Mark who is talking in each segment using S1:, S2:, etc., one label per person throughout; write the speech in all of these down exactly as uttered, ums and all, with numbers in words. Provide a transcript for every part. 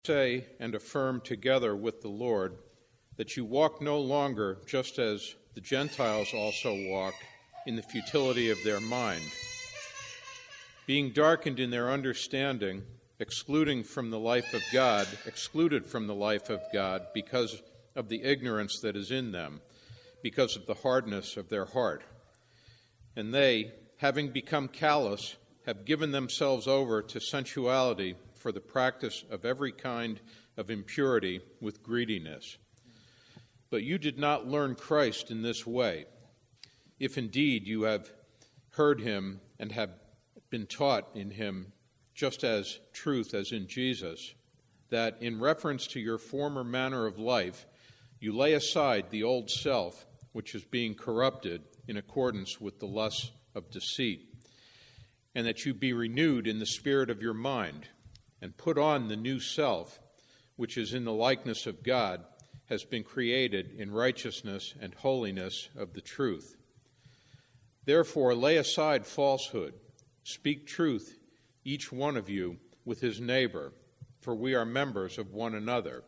S1: say and affirm together with the Lord that you walk no longer just as the Gentiles also walk in the futility of their mind, being darkened in their understanding, excluding from the life of God, excluded from the life of God because of the ignorance that is in them, because of the hardness of their heart. And they, having become callous, have given themselves over to sensuality for the practice of every kind of impurity with greediness. But you did not learn Christ in this way, if indeed you have heard him and have been taught in him, just as truth as in Jesus, that in reference to your former manner of life, you lay aside the old self, which is being corrupted in accordance with the lusts of deceit, and that you be renewed in the spirit of your mind, and put on the new self, which is in the likeness of God, has been created in righteousness and holiness of the truth. Therefore, lay aside falsehood, speak truth, each one of you, with his neighbor, for we are members of one another.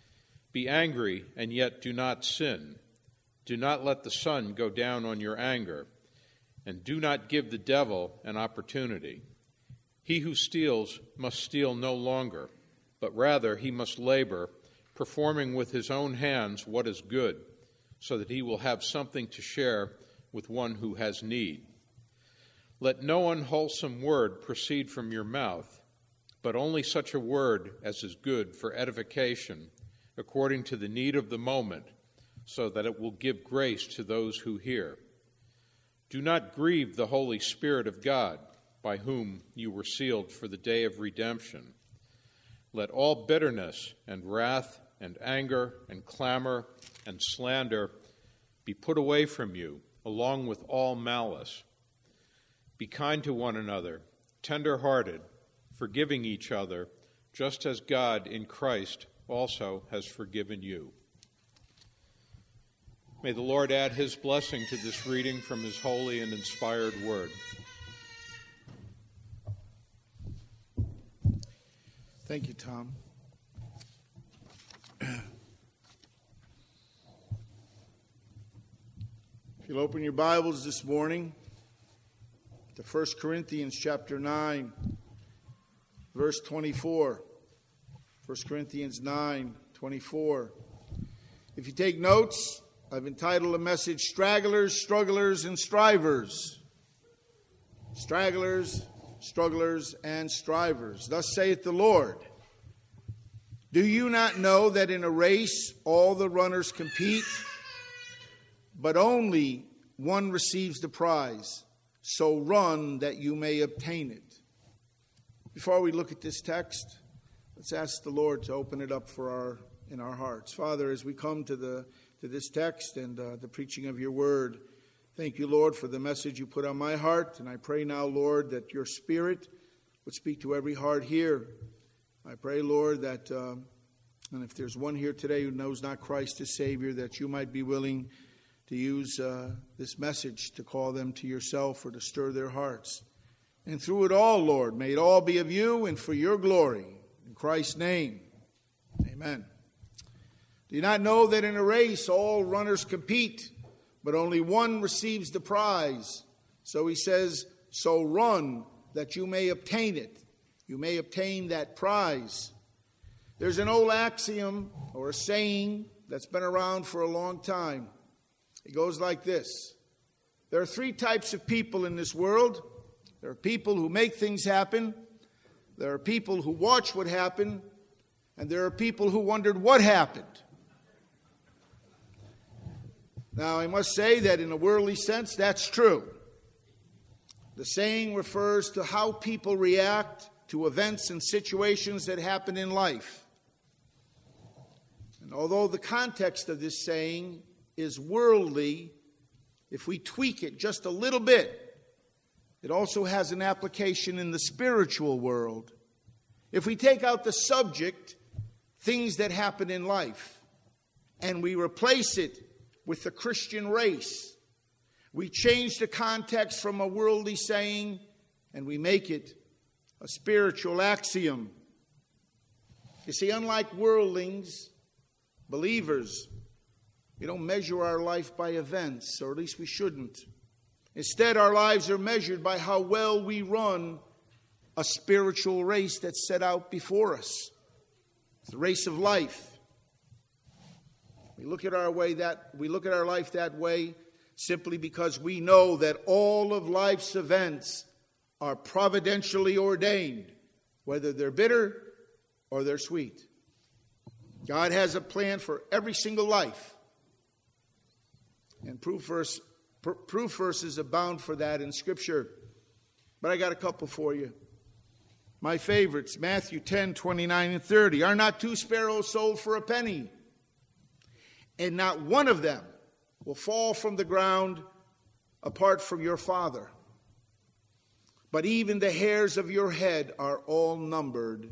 S1: Be angry, and yet do not sin. Do not let the sun go down on your anger, and do not give the devil an opportunity. He who steals must steal no longer, but rather he must labor, performing with his own hands what is good, so that he will have something to share with one who has need. Let no unwholesome word proceed from your mouth, but only such a word as is good for edification, according to the need of the moment, so that it will give grace to those who hear. Do not grieve the Holy Spirit of God, by whom you were sealed for the day of redemption. Let all bitterness and wrath and anger and clamor and slander be put away from you, along with all malice. Be kind to one another, tender-hearted, forgiving each other, just as God in Christ also has forgiven you. May the Lord add his blessing to this reading from his holy and inspired word.
S2: Thank you, Tom. If you'll open your Bibles this morning to First Corinthians chapter nine, verse twenty-four. First Corinthians nine, twenty-four. If you take notes, I've entitled the message, Stragglers, Strugglers, and Strivers. Stragglers, strugglers, and strivers. Thus saith the Lord, do you not know that in a race all the runners compete, but only one receives the prize? So run that you may obtain it. Before we look at this text, let's ask the Lord to open it up for our in our hearts. Father, as we come to the to this text and uh, the preaching of your word, thank you, Lord, for the message you put on my heart. And I pray now, Lord, that your Spirit would speak to every heart here. I pray, Lord, that, uh, and if there's one here today who knows not Christ as Savior, that you might be willing to use uh, this message to call them to yourself or to stir their hearts. And through it all, Lord, may it all be of you and for your glory. In Christ's name, amen. Do you not know that in a race all runners compete, but only one receives the prize? So he says, so run that you may obtain it. You may obtain that prize. There's an old axiom or a saying that's been around for a long time. It goes like this. There are three types of people in this world. There are people who make things happen. There are people who watch what happened. And there are people who wondered what happened. Now, I must say that in a worldly sense, that's true. The saying refers to how people react to events and situations that happen in life. And although the context of this saying is worldly, if we tweak it just a little bit, it also has an application in the spiritual world. If we take out the subject, things that happen in life, and we replace it with the Christian race, we change the context from a worldly saying and we make it a spiritual axiom. You see, unlike worldlings, believers, we don't measure our life by events, or at least we shouldn't. Instead, our lives are measured by how well we run a spiritual race that's set out before us. It's the race of life. We look at our way that we look at our life that way simply because we know that all of life's events are providentially ordained, whether they're bitter or they're sweet. God has a plan for every single life. And proof, verse, pr- proof verses abound for that in Scripture. But I got a couple for you. My favorites, Matthew ten, twenty-nine and thirty. Are not two sparrows sold for a penny? And not one of them will fall from the ground apart from your Father. But even the hairs of your head are all numbered.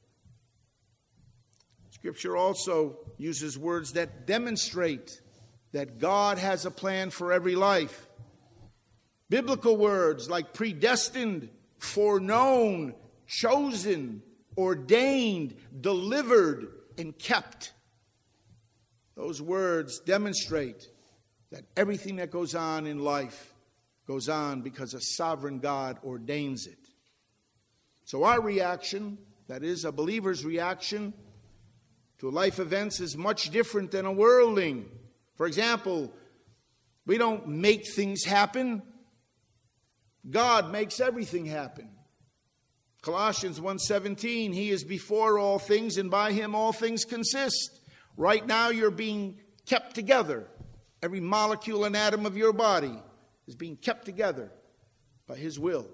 S2: Scripture also uses words that demonstrate that God has a plan for every life. Biblical words like predestined, foreknown, chosen, ordained, delivered, and kept. Those words demonstrate that everything that goes on in life goes on because a sovereign God ordains it. So our reaction, that is a believer's reaction to life events, is much different than a worldling. For example, we don't make things happen. God makes everything happen. Colossians one seventeen, He is before all things, and by Him all things consist. Right now you're being kept together. Every molecule and atom of your body is being kept together by His will.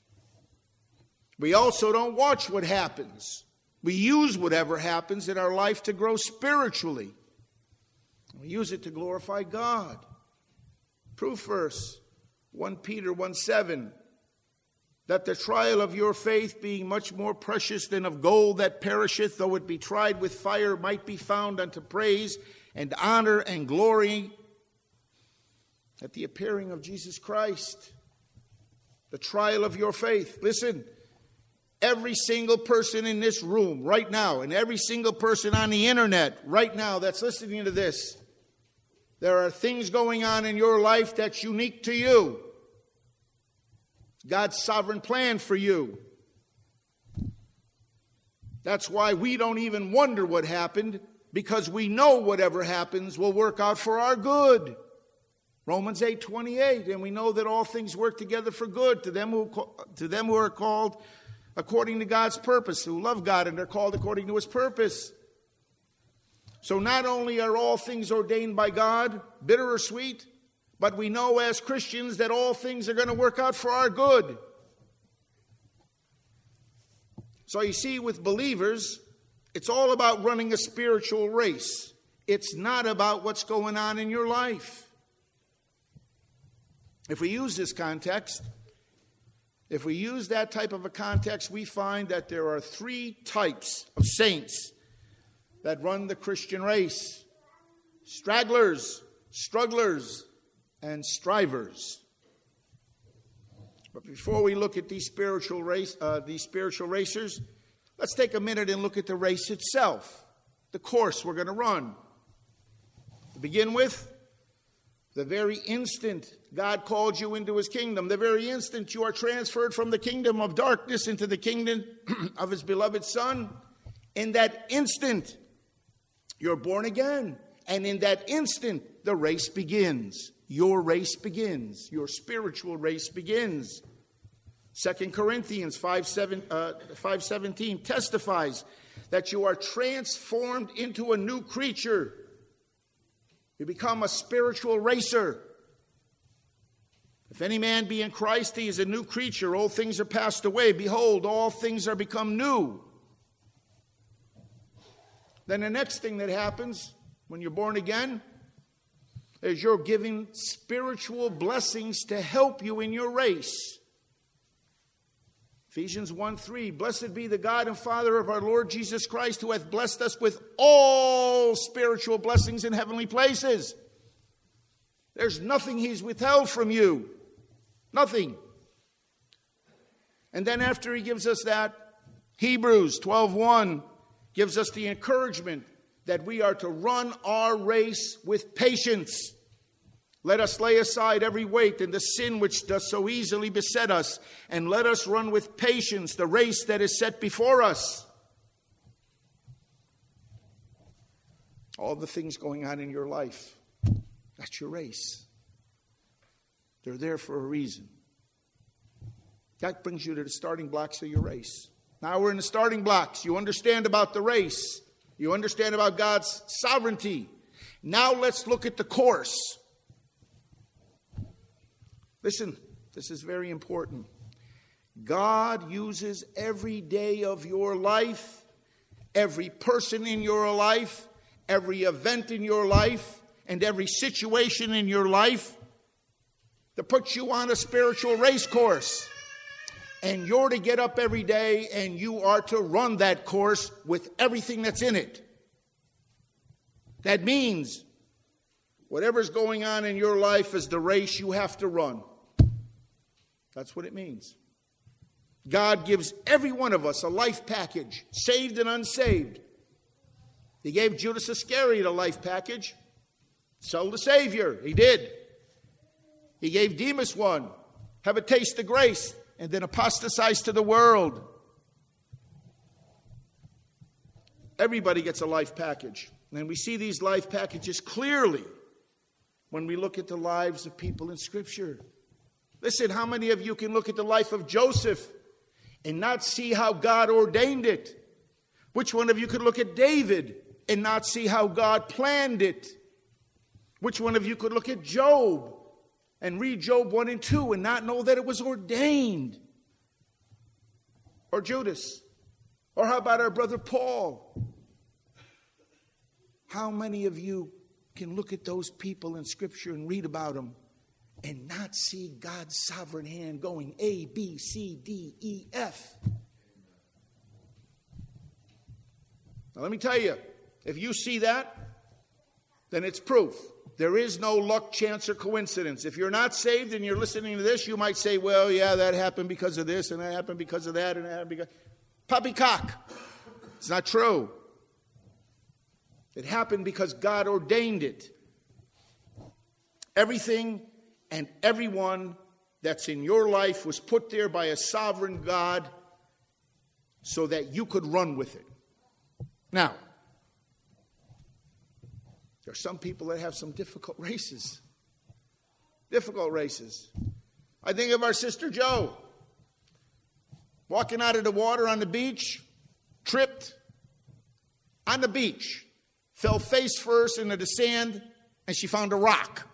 S2: We also don't watch what happens. We use whatever happens in our life to grow spiritually. We use it to glorify God. Proof verse, First Peter one seven, that the trial of your faith, being much more precious than of gold that perisheth, though it be tried with fire, might be found unto praise and honor and glory at the appearing of Jesus Christ. The trial of your faith. Listen, every single person in this room right now, and every single person on the internet right now that's listening to this, there are things going on in your life that's unique to you. God's sovereign plan for you. That's why we don't even wonder what happened, because we know whatever happens will work out for our good. Romans eight twenty-eight, and we know that all things work together for good to them who to them who are called according to God's purpose, who love God and are called according to His purpose. So not only are all things ordained by God, bitter or sweet, but we know as Christians that all things are going to work out for our good. So you see, with believers, it's all about running a spiritual race. It's not about what's going on in your life. If we use this context, if we use that type of a context, we find that there are three types of saints that run the Christian race: stragglers, strugglers, and strivers. But before we look at these spiritual race, uh, these spiritual racers, let's take a minute and look at the race itself, the course we're going to run. To begin with, the very instant God called you into His kingdom, the very instant you are transferred from the kingdom of darkness into the kingdom of His beloved Son, in that instant, you're born again. And in that instant, the race begins. Your race begins. Your spiritual race begins. Second Corinthians five seventeen testifies that you are transformed into a new creature. You become a spiritual racer. If any man be in Christ, he is a new creature. Old things are passed away. Behold, all things are become new. Then the next thing that happens when you're born again is you're given spiritual blessings to help you in your race. Ephesians one three, blessed be the God and Father of our Lord Jesus Christ, who hath blessed us with all spiritual blessings in heavenly places. There's nothing He's withheld from you. Nothing. And then after He gives us that, Hebrews twelve one, gives us the encouragement that we are to run our race with patience. Let us lay aside every weight and the sin which does so easily beset us, and let us run with patience the race that is set before us. All the things going on in your life, that's your race. They're there for a reason. That brings you to the starting blocks of your race. Now we're in the starting blocks. You understand about the race. You understand about God's sovereignty. Now let's look at the course. Listen, this is very important. God uses every day of your life, every person in your life, every event in your life, and every situation in your life to put you on a spiritual race course. And you're to get up every day and you are to run that course with everything that's in it. That means whatever's going on in your life is the race you have to run. That's what it means. God gives every one of us a life package, saved and unsaved. He gave Judas Iscariot a life package. Sell the Savior. He did. He gave Demas one. Have a taste of grace. And then apostatize to the world. Everybody gets a life package. And we see these life packages clearly when we look at the lives of people in Scripture. Listen, how many of you can look at the life of Joseph and not see how God ordained it? Which one of you could look at David and not see how God planned it? Which one of you could look at Job and read Job one and two and not know that it was ordained? Or Judas? Or how about our brother Paul? How many of you can look at those people in Scripture and read about them and not see God's sovereign hand going A, B, C, D, E, F? Now let me tell you, if you see that, then it's proof. There is no luck, chance, or coincidence. If you're not saved and you're listening to this, you might say, well, yeah, that happened because of this, and that happened because of that, and that happened because... Poppycock. It's not true. It happened because God ordained it. Everything and everyone that's in your life was put there by a sovereign God so that you could run with it. Now, there are some people that have some difficult races. Difficult races. I think of our sister Jo. Walking out of the water on the beach, tripped on the beach, fell face first into the sand, and she found a rock.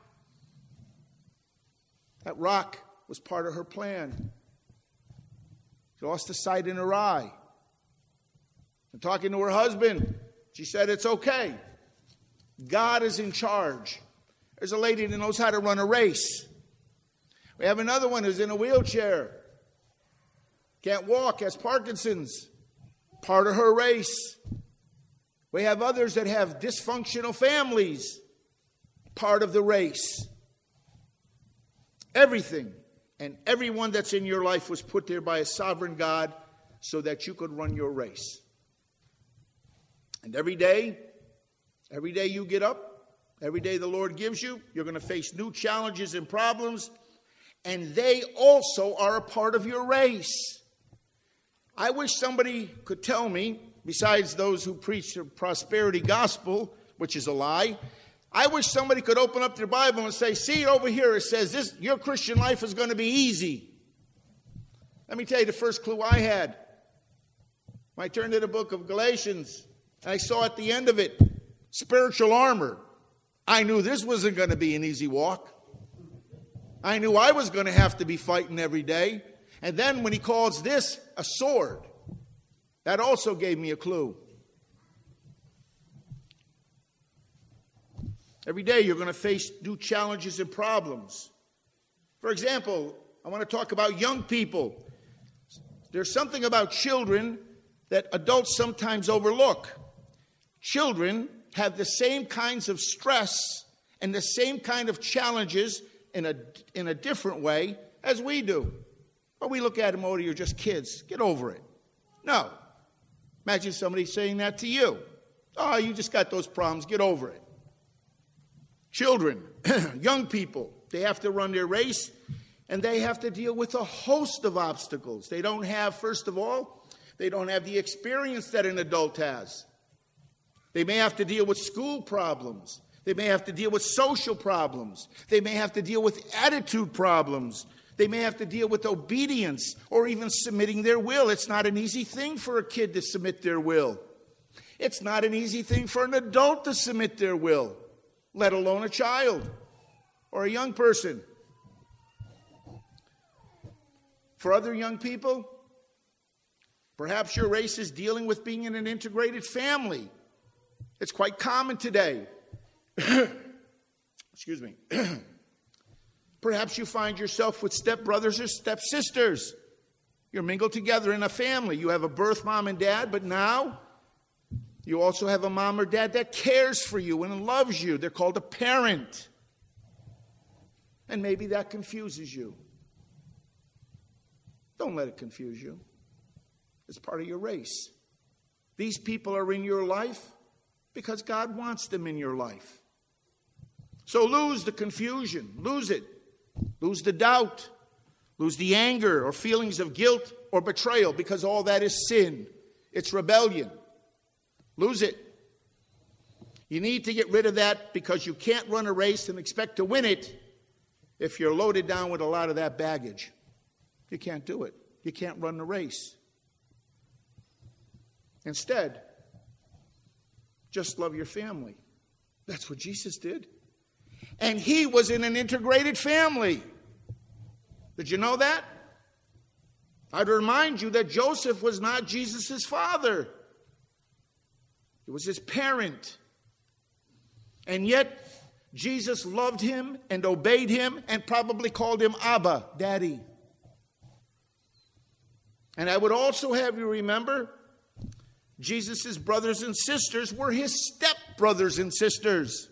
S2: That rock was part of her plan. She lost the sight in her eye. And talking to her husband, she said, it's okay. God is in charge. There's a lady that knows how to run a race. We have another one who's in a wheelchair. Can't walk, has Parkinson's. Part of her race. We have others that have dysfunctional families. Part of the race. Everything and everyone that's in your life was put there by a sovereign God so that you could run your race. And every day, every day you get up, every day the Lord gives you, you're going to face new challenges and problems, and they also are a part of your race. I wish somebody could tell me, besides those who preach the prosperity gospel, which is a lie, I wish somebody could open up their Bible and say, see, over here it says this, your Christian life is going to be easy. Let me tell you the first clue I had. When I turned to the book of Galatians, and I saw at the end of it, spiritual armor. I knew this wasn't going to be an easy walk. I knew I was going to have to be fighting every day. And then when he calls this a sword, that also gave me a clue. Every day you're going to face new challenges and problems. For example, I want to talk about young people. There's something about children that adults sometimes overlook. Children have the same kinds of stress and the same kind of challenges in a, in a different way as we do. But we look at them, oh, you're just kids. Get over it. No. Imagine somebody saying that to you. Oh, you just got those problems. Get over it. Children, young people, they have to run their race, and they have to deal with a host of obstacles. They don't have, first of all, they don't have the experience that an adult has. They may have to deal with school problems. They may have to deal with social problems. They may have to deal with attitude problems. They may have to deal with obedience or even submitting their will. It's not an easy thing for a kid to submit their will. It's not an easy thing for an adult to submit their will, let alone a child or a young person. For other young people, perhaps your race is dealing with being in an integrated family. It's quite common today. Excuse me. Perhaps you find yourself with stepbrothers or stepsisters. You're mingled together in a family. You have a birth mom and dad, but now you also have a mom or dad that cares for you and loves you. They're called a parent. And maybe that confuses you. Don't let it confuse you. It's part of your race. These people are in your life because God wants them in your life. So lose the confusion. Lose it. Lose the doubt. Lose the anger or feelings of guilt or betrayal, because all that is sin. It's rebellion. Lose it. You need to get rid of that, because you can't run a race and expect to win it if you're loaded down with a lot of that baggage. You can't do it. You can't run the race. Instead, just love your family. That's what Jesus did. And he was in an integrated family. Did you know that? I'd remind you that Joseph was not Jesus' father. It was his parent. And yet, Jesus loved him and obeyed him and probably called him Abba, Daddy. And I would also have you remember, Jesus' brothers and sisters were his stepbrothers and sisters.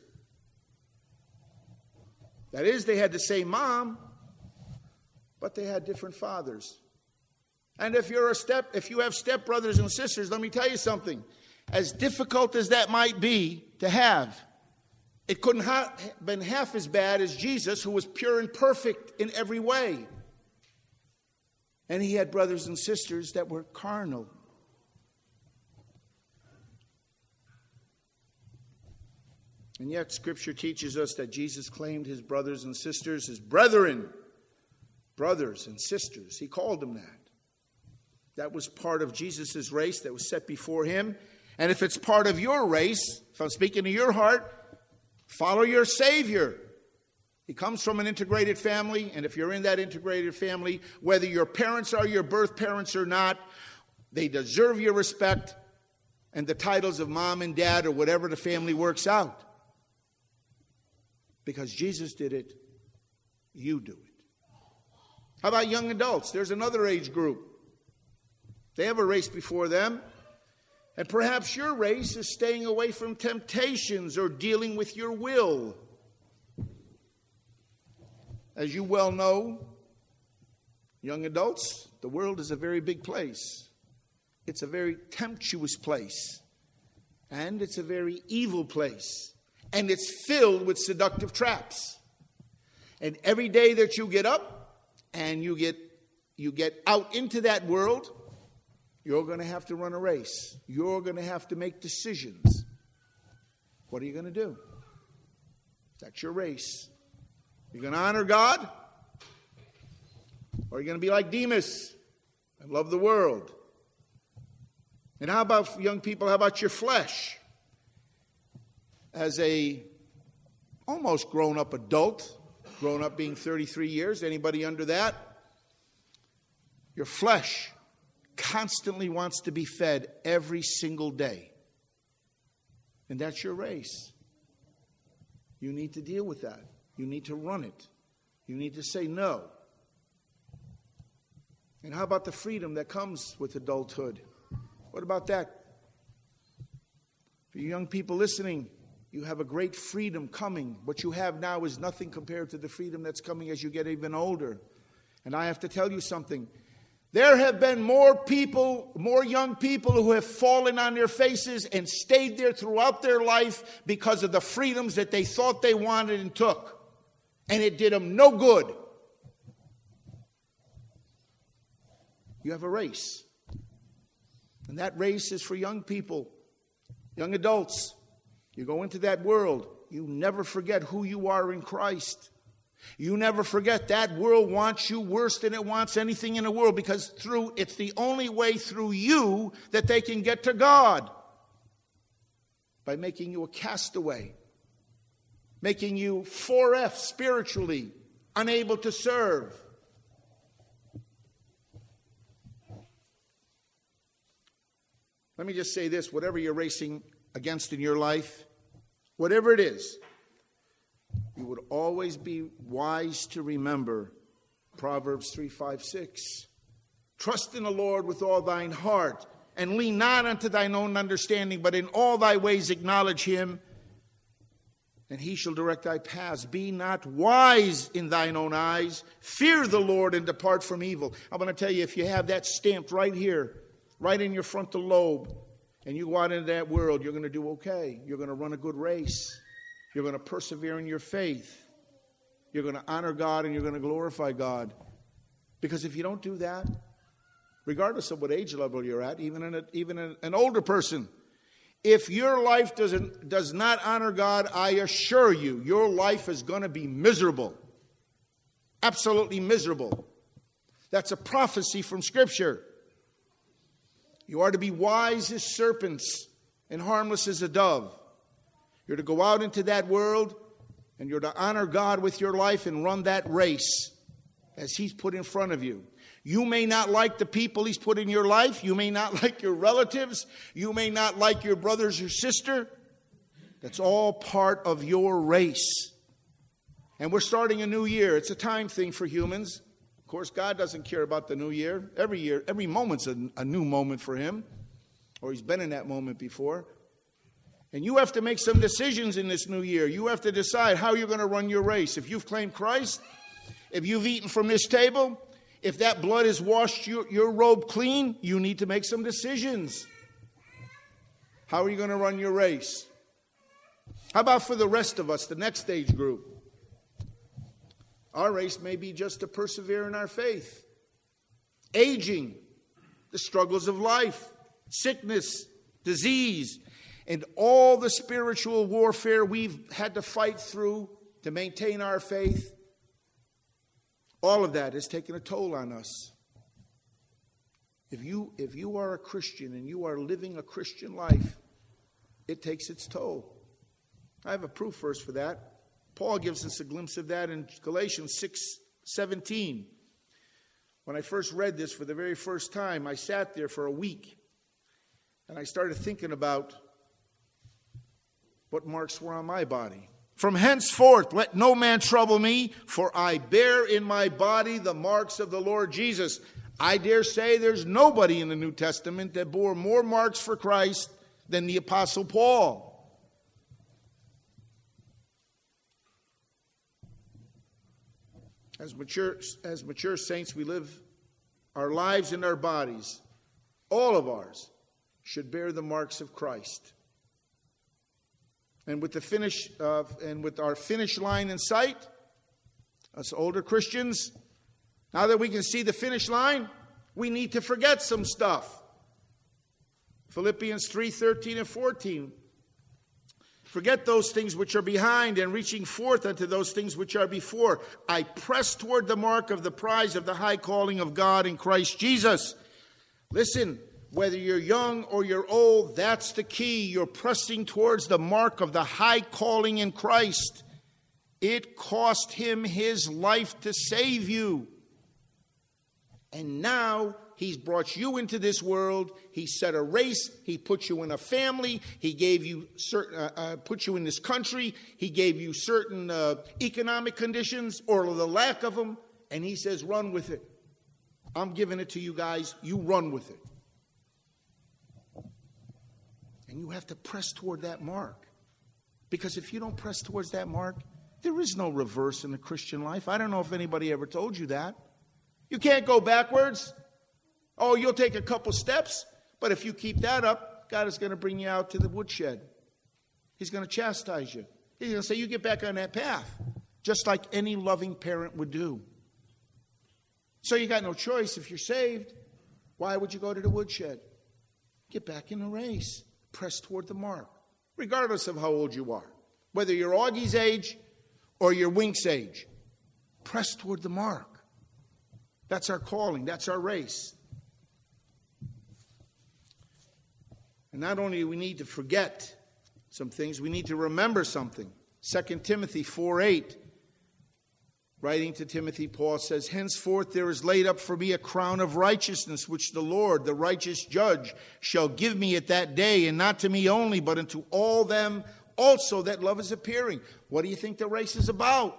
S2: That is, they had the same mom, but they had different fathers. And if you're a step, if you have stepbrothers and sisters, let me tell you something. As difficult as that might be to have, it couldn't have been half as bad as Jesus, who was pure and perfect in every way. And he had brothers and sisters that were carnal. And yet Scripture teaches us that Jesus claimed his brothers and sisters, his brethren, brothers and sisters. He called them that. That was part of Jesus' race that was set before him. And if it's part of your race, if I'm speaking to your heart, follow your Savior. He comes from an integrated family, and if you're in that integrated family, whether your parents are your birth parents or not, they deserve your respect and the titles of mom and dad or whatever the family works out. Because Jesus did it, you do it. How about young adults? There's another age group. They have a race before them. And perhaps your race is staying away from temptations or dealing with your will. As you well know, young adults, the world is a very big place. It's a very tempestuous place. And it's a very evil place. And it's filled with seductive traps. And every day that you get up and you get you get out into that world, you're going to have to run a race. You're going to have to make decisions. What are you going to do? That's your race. You're going to honor God? Or are you going to be like Demas and love the world? And how about young people? How about your flesh? As a almost grown-up adult, grown up being thirty-three years, anybody under that? Your flesh constantly wants to be fed every single day. And that's your race. You need to deal with that. You need to run it. You need to say no. And how about the freedom that comes with adulthood? What about that? For you young people listening, you have a great freedom coming. What you have now is nothing compared to the freedom that's coming as you get even older. And I have to tell you something. There have been more people, more young people who have fallen on their faces and stayed there throughout their life because of the freedoms that they thought they wanted and took. And it did them no good. You have a race. And that race is for young people, young adults. You go into that world, you never forget who you are in Christ. You never forget that world wants you worse than it wants anything in the world, because through it's the only way through you that they can get to God. By making you a castaway. Making you four F spiritually, unable to serve. Let me just say this, whatever you're racing against in your life, whatever it is, you would always be wise to remember Proverbs three, five, six. Trust in the Lord with all thine heart, and lean not unto thine own understanding, but in all thy ways acknowledge him, and he shall direct thy paths. Be not wise in thine own eyes. Fear the Lord and depart from evil. I'm going to tell you, if you have that stamped right here, right in your frontal lobe, and you go out into that world, you're going to do okay. You're going to run a good race. You're going to persevere in your faith. You're going to honor God and you're going to glorify God. Because if you don't do that, regardless of what age level you're at, even an, even an, an older person, if your life doesn't does not honor God, I assure you, your life is going to be miserable. Absolutely miserable. That's a prophecy from Scripture. You are to be wise as serpents and harmless as a dove. You're to go out into that world and you're to honor God with your life and run that race as he's put in front of you. You may not like the people he's put in your life. You may not like your relatives. You may not like your brothers or sister. That's all part of your race. And we're starting a new year. It's a time thing for humans. Of course, God doesn't care about the new year. Every year, every moment's a, a new moment for him. Or he's been in that moment before. And you have to make some decisions in this new year. You have to decide how you're going to run your race. If you've claimed Christ, if you've eaten from this table, if that blood has washed your, your robe clean, you need to make some decisions. How are you going to run your race? How about for the rest of us, the next age group? Our race may be just to persevere in our faith. Aging, the struggles of life, sickness, disease, and all the spiritual warfare we've had to fight through to maintain our faith. All of that has taken a toll on us. If you, if you are a Christian and you are living a Christian life, it takes its toll. I have a proof verse for that. Paul gives us a glimpse of that in Galatians six seventeen. When I first read this for the very first time, I sat there for a week and I started thinking about what marks were on my body. From henceforth, let no man trouble me, for I bear in my body the marks of the Lord Jesus. I dare say there's nobody in the New Testament that bore more marks for Christ than the Apostle Paul. As mature, as mature saints, we live our lives and our bodies, all of ours, should bear the marks of Christ. And with the finish of, and with our finish line in sight, us older Christians, now that we can see the finish line, we need to forget some stuff. Philippians three, thirteen and fourteen. Forget those things which are behind, and reaching forth unto those things which are before. I press toward the mark of the prize of the high calling of God in Christ Jesus. Listen, whether you're young or you're old, that's the key. You're pressing towards the mark of the high calling in Christ. It cost him his life to save you. And now he's brought you into this world. He set a race. He put you in a family. He gave you certain, uh, uh, put you in this country. He gave you certain uh, economic conditions or the lack of them. And he says, run with it. I'm giving it to you guys. You run with it. And you have to press toward that mark. Because if you don't press towards that mark, there is no reverse in the Christian life. I don't know if anybody ever told you that. You can't go backwards. Oh, you'll take a couple steps, but if you keep that up, God is going to bring you out to the woodshed. He's going to chastise you. He's going to say, you get back on that path, just like any loving parent would do. So you got no choice. If you're saved, why would you go to the woodshed? Get back in the race. Press toward the mark, regardless of how old you are. Whether you're Augie's age or you're Wink's age, press toward the mark. That's our calling. That's our race. And not only do we need to forget some things, we need to remember something. Second Timothy four eight, writing to Timothy, Paul says, henceforth there is laid up for me a crown of righteousness, which the Lord, the righteous judge, shall give me at that day, and not to me only, but unto all them also that love is appearing. What do you think the race is about?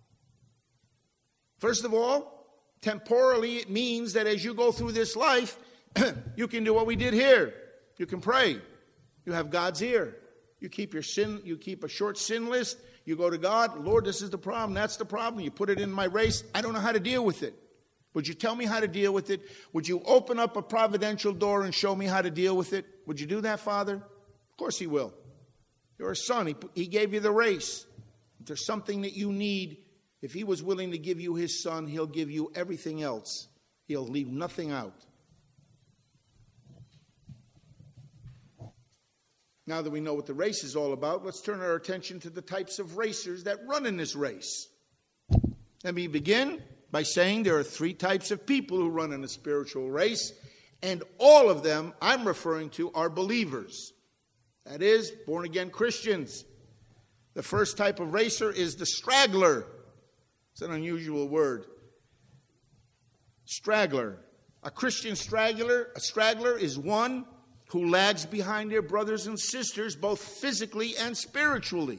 S2: First of all, temporally it means that as you go through this life, you can do what we did here. You can pray. You have God's ear. You keep your sin, you keep a short sin list. You go to God, Lord, this is the problem. That's the problem. You put it in my race. I don't know how to deal with it. Would you tell me how to deal with it? Would you open up a providential door and show me how to deal with it? Would you do that, Father? Of course he will. You're a son. He, he gave you the race. If there's something that you need, if he was willing to give you his son, he'll give you everything else. He'll leave nothing out. Now that we know what the race is all about, let's turn our attention to the types of racers that run in this race. Let me begin by saying there are three types of people who run in a spiritual race, and all of them I'm referring to are believers. That is, born-again Christians. The first type of racer is the straggler. It's an unusual word. Straggler. A Christian straggler, a straggler is one who lags behind their brothers and sisters, both physically and spiritually.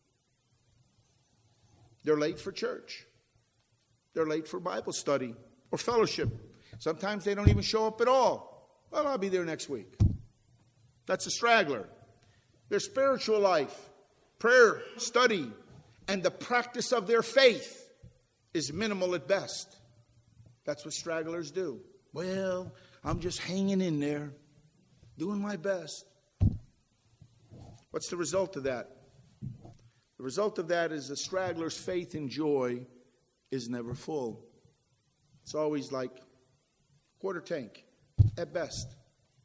S2: They're late for church. They're late for Bible study or fellowship. Sometimes they don't even show up at all. Well, I'll be there next week. That's a straggler. Their spiritual life, prayer, study, and the practice of their faith is minimal at best. That's what stragglers do. Well, I'm just hanging in there, doing my best. What's the result of that? The result of that is the straggler's faith and joy is never full. It's always like quarter tank at best.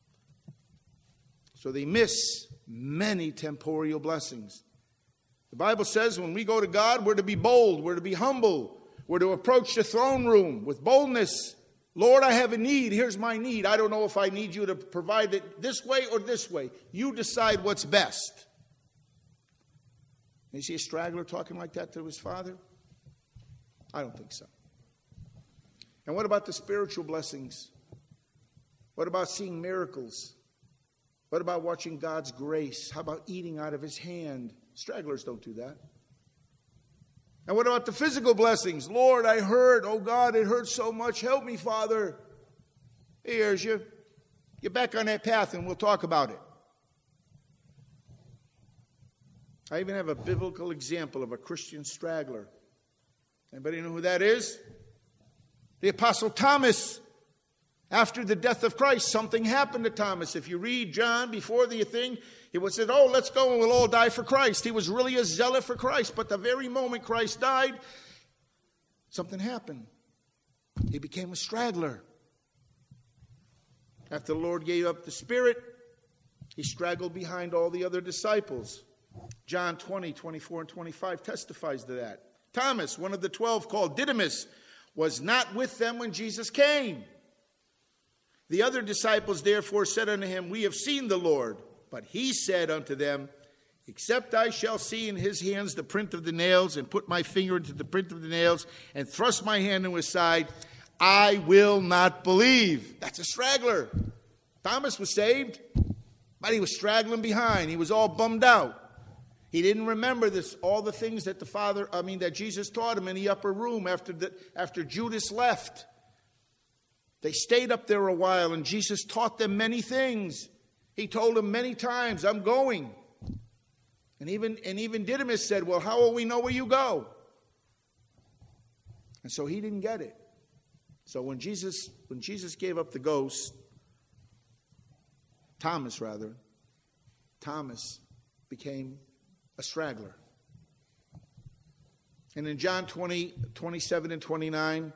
S2: So they miss many temporal blessings. The Bible says when we go to God, we're to be bold, we're to be humble, we're to approach the throne room with boldness. Lord, I have a need. Here's my need. I don't know if I need you to provide it this way or this way. You decide what's best. You see a straggler talking like that to his father? I don't think so. And what about the spiritual blessings? What about seeing miracles? What about watching God's grace? How about eating out of his hand? Stragglers don't do that. And what about the physical blessings? Lord, I hurt. Oh, God, it hurts so much. Help me, Father. Here's you. Get back on that path and we'll talk about it. I even have a biblical example of a Christian straggler. Anybody know who that is? The Apostle Thomas. After the death of Christ, something happened to Thomas. If you read John before the thing, he was said, oh, let's go and we'll all die for Christ. He was really a zealot for Christ. But the very moment Christ died, something happened. He became a straggler. After the Lord gave up the Spirit, he straggled behind all the other disciples. John twenty, twenty-four, and twenty-five testifies to that. Thomas, one of the twelve called Didymus, was not with them when Jesus came. The other disciples therefore said unto him, we have seen the Lord. But he said unto them, except I shall see in his hands the print of the nails, and put my finger into the print of the nails, and thrust my hand into his side, I will not believe. That's a straggler. Thomas was saved, but he was straggling behind. He was all bummed out. He didn't remember this, all the things that the Father, I mean, that Jesus taught him in the upper room after the, after Judas left. They stayed up there a while, and Jesus taught them many things. He told them many times, I'm going. And even, and even Didymus said, well, how will we know where you go? And so he didn't get it. So when Jesus, when Jesus gave up the ghost, Thomas rather, Thomas became a straggler. And in John twenty, twenty-seven and twenty-nine,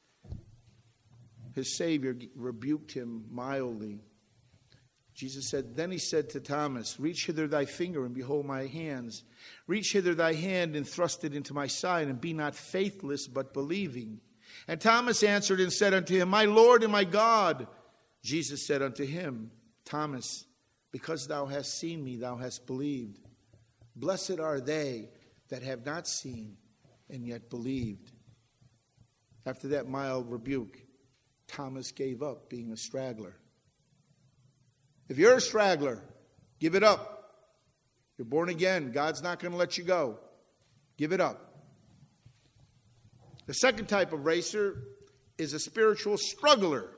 S2: his Savior rebuked him mildly. Jesus said, then he said to Thomas, reach hither thy finger and behold my hands. Reach hither thy hand and thrust it into my side, and be not faithless but believing. And Thomas answered and said unto him, my Lord and my God. Jesus said unto him, Thomas, because thou hast seen me, thou hast believed. Blessed are they that have not seen and yet believed. After that mild rebuke, Thomas gave up being a straggler. If you're a straggler, give it up. You're born again. God's not going to let you go. Give it up. The second type of racer is a spiritual struggler.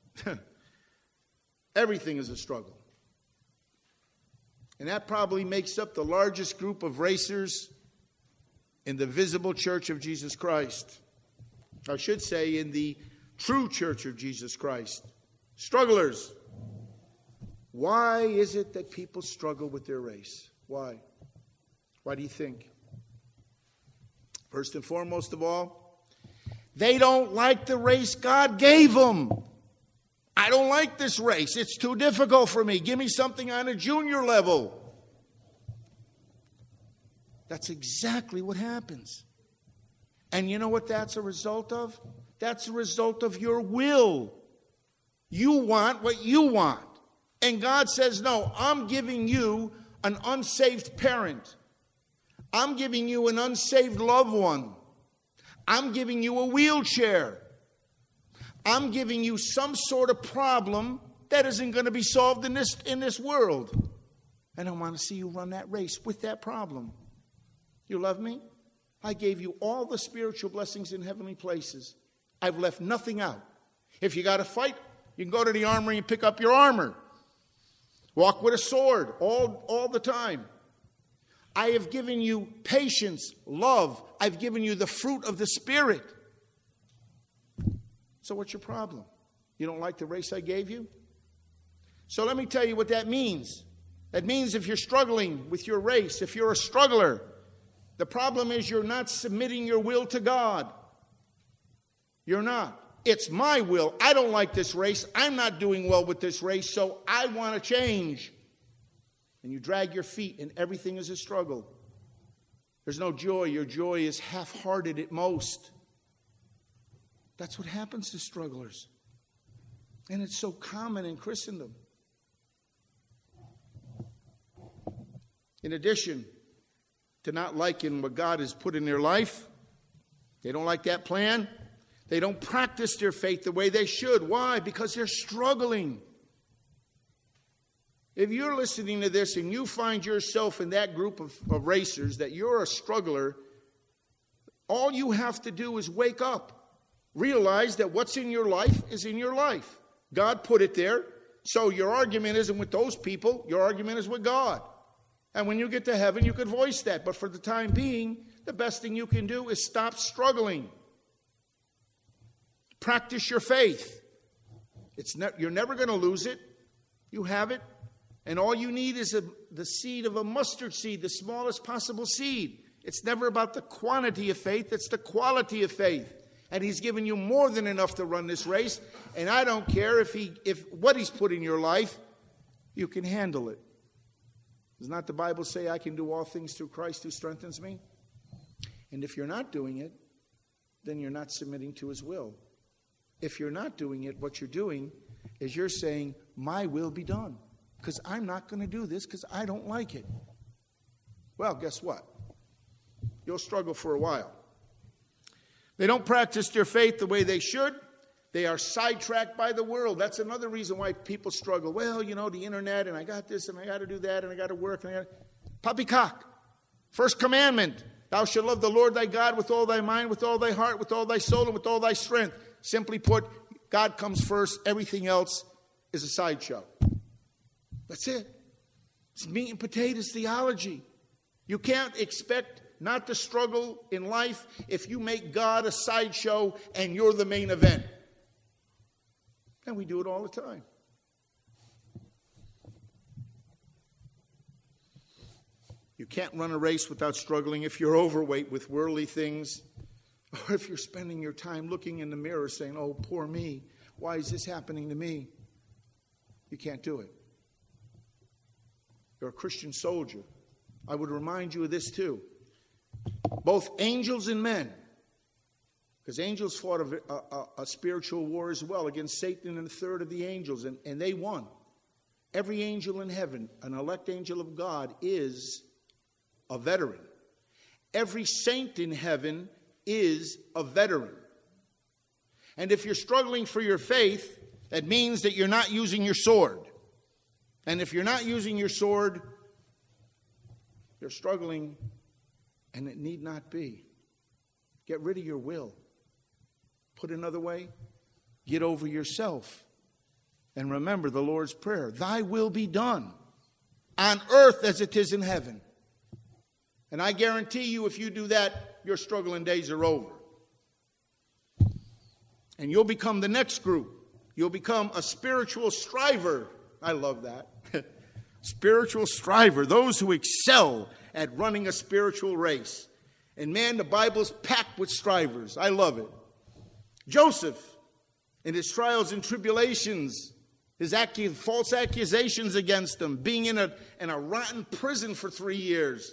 S2: Everything is a struggle. And that probably makes up the largest group of racers in the visible church of Jesus Christ. I should say in the true church of Jesus Christ. Strugglers. Why is it that people struggle with their race? Why? Why do you think? First and foremost of all, they don't like the race God gave them. I don't like this race. It's too difficult for me. Give me something on a junior level. That's exactly what happens. And you know what that's a result of? That's a result of your will. You want what you want. And God says, no, I'm giving you an unsaved parent. I'm giving you an unsaved loved one. I'm giving you a wheelchair. I'm giving you some sort of problem that isn't going to be solved in this, in this world. And I want to see you run that race with that problem. You love me? I gave you all the spiritual blessings in heavenly places. I've left nothing out. If you got to fight, you can go to the armory and pick up your armor. Walk with a sword all, all the time. I have given you patience, love. I've given you the fruit of the Spirit. So what's your problem? You don't like the race I gave you? So let me tell you what that means. That means if you're struggling with your race, if you're a struggler, the problem is you're not submitting your will to God. You're not. It's my will. I don't like this race. I'm not doing well with this race, so I want to change. And you drag your feet, and everything is a struggle. There's no joy. Your joy is half-hearted at most. That's what happens to strugglers. And it's so common in Christendom. In addition to not liking what God has put in their life, they don't like that plan. They don't practice their faith the way they should. Why? Because they're struggling. If you're listening to this and you find yourself in that group of, of racers, that you're a struggler, all you have to do is wake up. Realize that what's in your life is in your life. God put it there. So your argument isn't with those people. Your argument is with God. And when you get to heaven, you could voice that. But for the time being, the best thing you can do is stop struggling. Practice your faith. It's ne- you're never going to lose it. You have it. And all you need is a, the seed of a mustard seed, the smallest possible seed. It's never about the quantity of faith. It's the quality of faith. And he's given you more than enough to run this race. And I don't care if he, if what he's put in your life, you can handle it. Does not the Bible say I can do all things through Christ who strengthens me? And if you're not doing it, then you're not submitting to his will. If you're not doing it, what you're doing is you're saying, my will be done. Because I'm not going to do this because I don't like it. Well, guess what? You'll struggle for a while. They don't practice their faith the way they should. They are sidetracked by the world. That's another reason why people struggle. Well, you know, the internet, and I got this, and I got to do that, and I got to work, and I got to... Poppycock. First commandment. Thou shalt love the Lord thy God with all thy mind, with all thy heart, with all thy soul, and with all thy strength. Simply put, God comes first. Everything else is a sideshow. That's it. It's meat and potatoes theology. You can't expect not to struggle in life if you make God a sideshow and you're the main event. And we do it all the time. You can't run a race without struggling if you're overweight with worldly things, or if you're spending your time looking in the mirror saying, oh, poor me, why is this happening to me? You can't do it. You're a Christian soldier. I would remind you of this too. Both angels and men, because angels fought a, a, a spiritual war as well against Satan and a third of the angels, and, and they won. Every angel in heaven, an elect angel of God, is a veteran. Every saint in heaven is a veteran. And if you're struggling for your faith, that means that you're not using your sword. And if you're not using your sword, you're struggling, and it need not be. Get rid of your will. Put another way, get over yourself. And remember the Lord's Prayer. Thy will be done on earth as it is in heaven. And I guarantee you, if you do that, your struggling days are over. And you'll become the next group. You'll become a spiritual striver. I love that. Spiritual striver. Those who excel at running a spiritual race. And man, the Bible's packed with strivers. I love it. Joseph, in his trials and tribulations, his acu- false accusations against him, being in a, in a rotten prison for three years.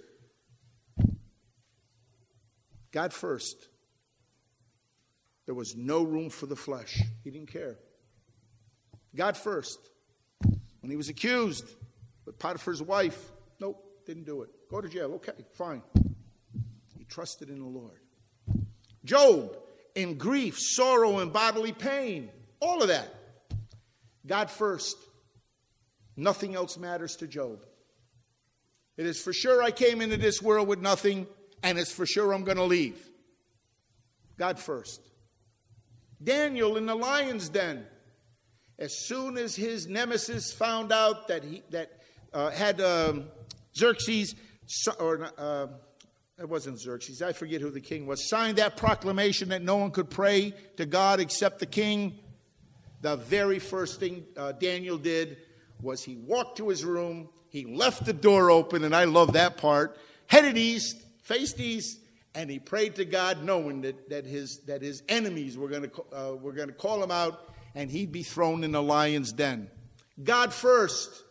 S2: God first. There was no room for the flesh. He didn't care. God first. When he was accused with Potiphar's wife, nope, didn't do it. Go to jail. Okay, fine. He trusted in the Lord. Job, in grief, sorrow, and bodily pain. All of that. God first. Nothing else matters to Job. It is for sure I came into this world with nothing, and it's for sure I'm going to leave. God first. Daniel in the lion's den. As soon as his nemesis found out that he that uh, had um, Xerxes, or uh, it wasn't Xerxes, I forget who the king was, signed that proclamation that no one could pray to God except the king, the very first thing uh, Daniel did was he walked to his room, he left the door open, and I love that part, headed east, faced east, and he prayed to God, knowing that, that his that his enemies were going to uh, were going to call him out, and he'd be thrown in the lion's den. God first.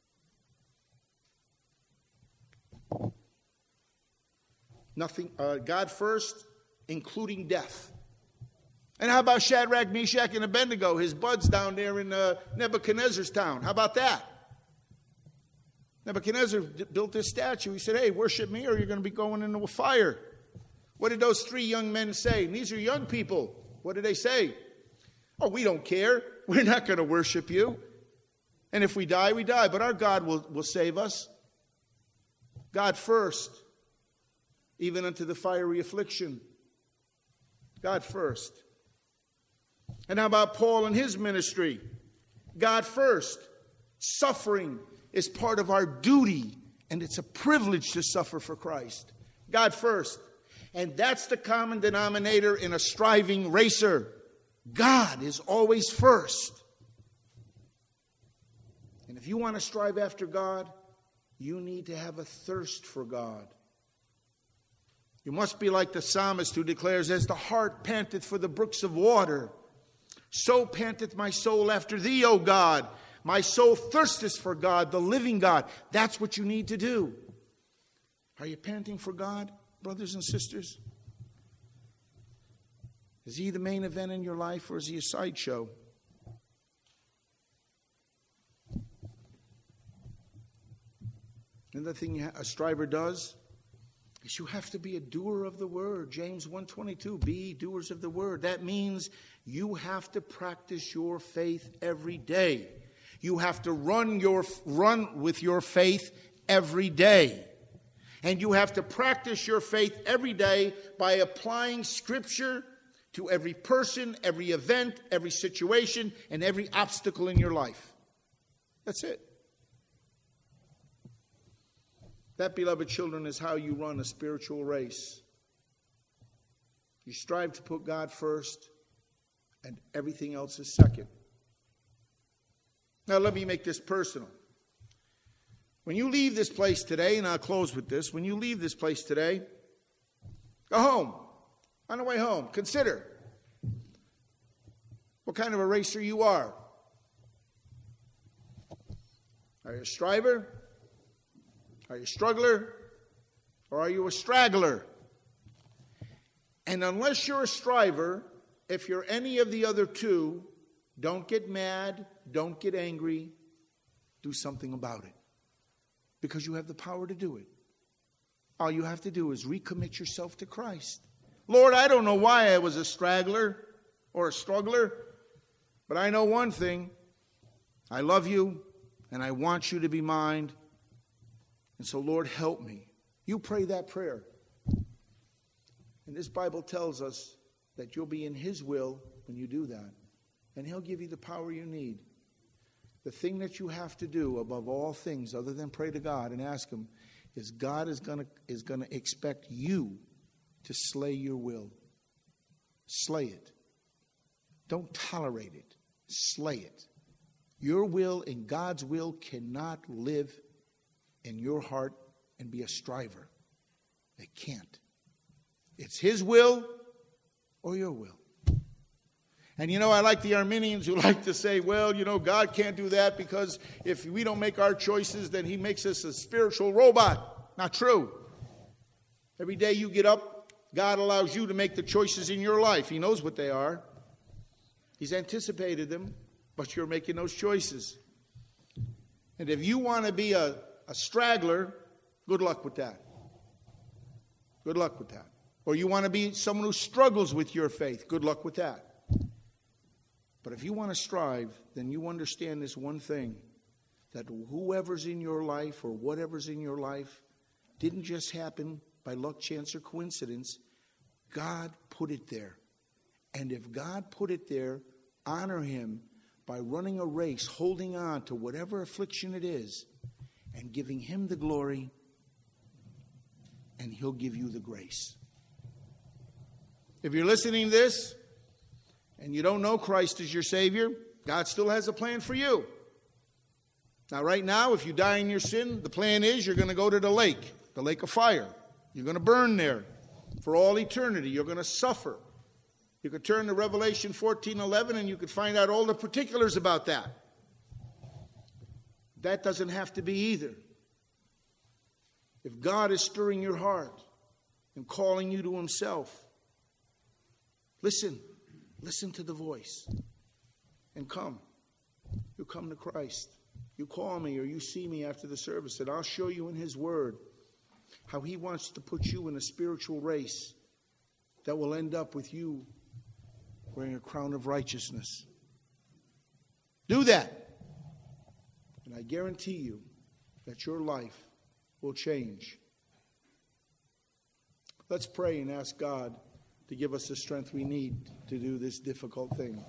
S2: Nothing. Uh, God first, including death. And how about Shadrach, Meshach, and Abednego? His buds down there in uh, Nebuchadnezzar's town. How about that? Nebuchadnezzar d- built this statue. He said, "Hey, worship me, or you're going to be going into a fire." What did those three young men say? And these are young people. What did they say? Oh, we don't care. We're not going to worship you. And if we die, we die. But our God will, will save us. God first. Even unto the fiery affliction. God first. And how about Paul and his ministry? God first. Suffering is part of our duty. And it's a privilege to suffer for Christ. God first. And that's the common denominator in a striving racer. God is always first. And if you want to strive after God, you need to have a thirst for God. You must be like the psalmist who declares, as the hart panteth for the brooks of water, so panteth my soul after thee, O God. My soul thirsteth for God, the living God. That's what you need to do. Are you panting for God, brothers and sisters? Is he the main event in your life, or is he a sideshow? Another thing a striver does is you have to be a doer of the word. James one twenty-two, be doers of the word. That means you have to practice your faith every day. You have to run your run with your faith every day. And you have to practice your faith every day by applying Scripture to every person, every event, every situation, and every obstacle in your life. That's it. That, beloved children, is how you run a spiritual race. You strive to put God first, and everything else is second. Now let me make this personal. When you leave this place today, and I'll close with this, when you leave this place today, go home. On the way home, consider what kind of a racer you are. Are you a striver? Are you a struggler? Or are you a straggler? And unless you're a striver, if you're any of the other two, don't get mad, don't get angry, do something about it. Because you have the power to do it. All you have to do is recommit yourself to Christ. Lord, I don't know why I was a straggler or a struggler, but I know one thing. I love you, and I want you to be mine. And so, Lord, help me. You pray that prayer. And this Bible tells us that you'll be in His will when you do that. And He'll give you the power you need. The thing that you have to do above all things, other than pray to God and ask Him, is God is going to is going to expect you to slay your will. Slay it. Don't tolerate it. Slay it. Your will and God's will cannot live in your heart and be a striver. They can't. It's His will or your will. And you know, I like the Arminians who like to say, well, you know, God can't do that because if we don't make our choices, then He makes us a spiritual robot. Not true. Every day you get up, God allows you to make the choices in your life. He knows what they are. He's anticipated them, but you're making those choices. And if you want to be a, a straggler, good luck with that. Good luck with that. Or you want to be someone who struggles with your faith, good luck with that. But if you want to strive, then you understand this one thing, that whoever's in your life or whatever's in your life didn't just happen by luck, chance, or coincidence. God put it there. And if God put it there, honor Him by running a race, holding on to whatever affliction it is, and giving Him the glory, and He'll give you the grace. If you're listening to this, and you don't know Christ as your Savior, God still has a plan for you. Now, right now, if you die in your sin, the plan is you're going to go to the lake, the lake of fire. You're going to burn there for all eternity. You're going to suffer. You could turn to Revelation fourteen eleven and you could find out all the particulars about that. That doesn't have to be either. If God is stirring your heart and calling you to Himself, listen. Listen to the voice and come. You come to Christ. You call me or you see me after the service, and I'll show you in His Word how He wants to put you in a spiritual race that will end up with you wearing a crown of righteousness. Do that. And I guarantee you that your life will change. Let's pray and ask God to give us the strength we need to do this difficult thing.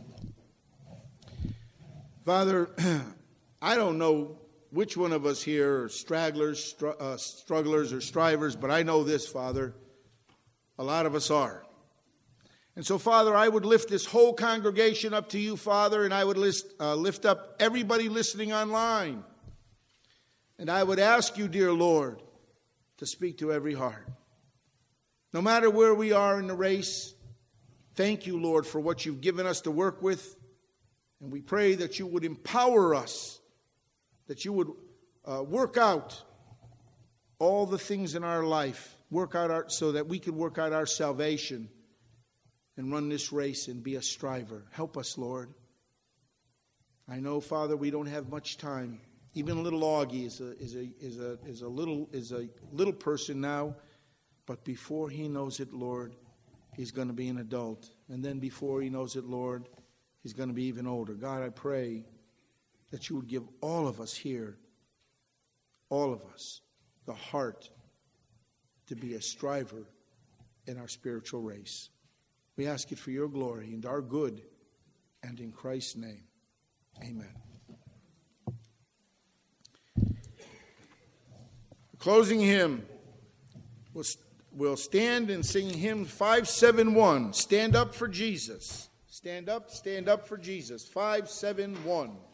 S2: Father, I don't know which one of us here are stragglers, str- uh, strugglers, or strivers, but I know this, Father. A lot of us are. And so, Father, I would lift this whole congregation up to you, Father, and I would list, uh, lift up everybody listening online. And I would ask you, dear Lord, to speak to every heart. No matter where we are in the race, thank you, Lord, for what you've given us to work with. And we pray that you would empower us, that you would uh, work out all the things in our life, work out our, so that we could work out our salvation and run this race and be a striver. Help us, Lord. I know, Father, we don't have much time. Even little Augie is a is a is a is a little is a little person now. But before he knows it, Lord, he's going to be an adult. And then before he knows it, Lord, he's going to be even older. God, I pray that you would give all of us here, all of us, the heart to be a striver in our spiritual race. We ask it for your glory and our good, and in Christ's name, amen. The closing hymn. We'll, we'll stand and sing hymn five seven one. Stand up for Jesus. Stand up, stand up for Jesus. five seven one.